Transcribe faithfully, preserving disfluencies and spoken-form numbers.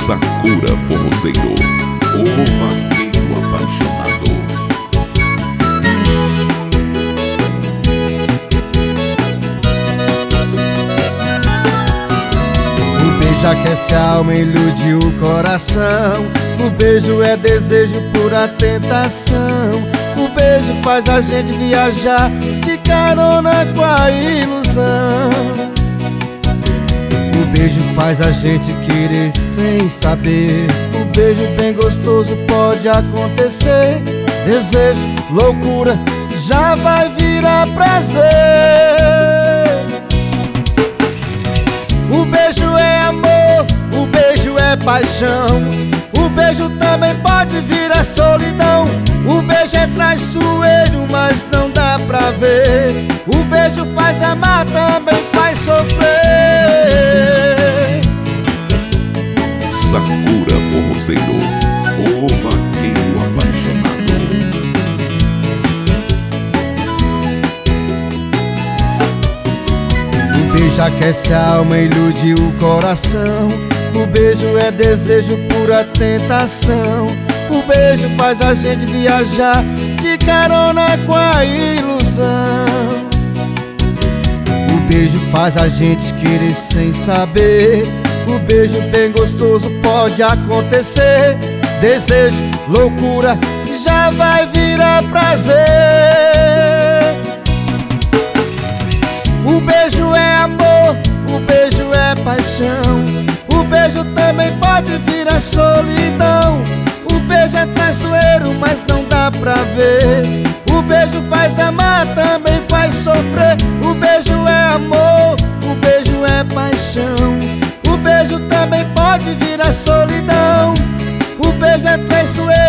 Sakura Forrozeiro, o vaqueiro apaixonado. O beijo aquece a alma, ilude o coração. O beijo é desejo, pura tentação. O beijo faz a gente viajar de carona com a ilusão. O beijo faz a gente querer sem saber. O beijo bem gostoso pode acontecer. Desejo, loucura, já vai virar prazer. O beijo é amor, o beijo é paixão. O beijo também pode virar solidão. O beijo é traiçoeiro, mas não dá pra ver. O beijo faz amar, também faz sofrer. Sakura Forrozeiro, o vaqueiro apaixonado. O beijo aquece a alma, ilude o coração. O beijo é desejo, pura tentação. O beijo faz a gente viajar de carona com a ilusão. O beijo faz a gente querer sem saber. O beijo bem gostoso pode acontecer. Desejo, loucura, já vai virar prazer. O beijo é amor, o beijo é paixão. O beijo também pode virar solidão. O beijo é traiçoeiro, mas não dá pra ver. O beijo faz amar, também faz sofrer. O beijo é amor, o beijo é paixão. O beijo também pode virar solidão. O beijo é traiçoeiro,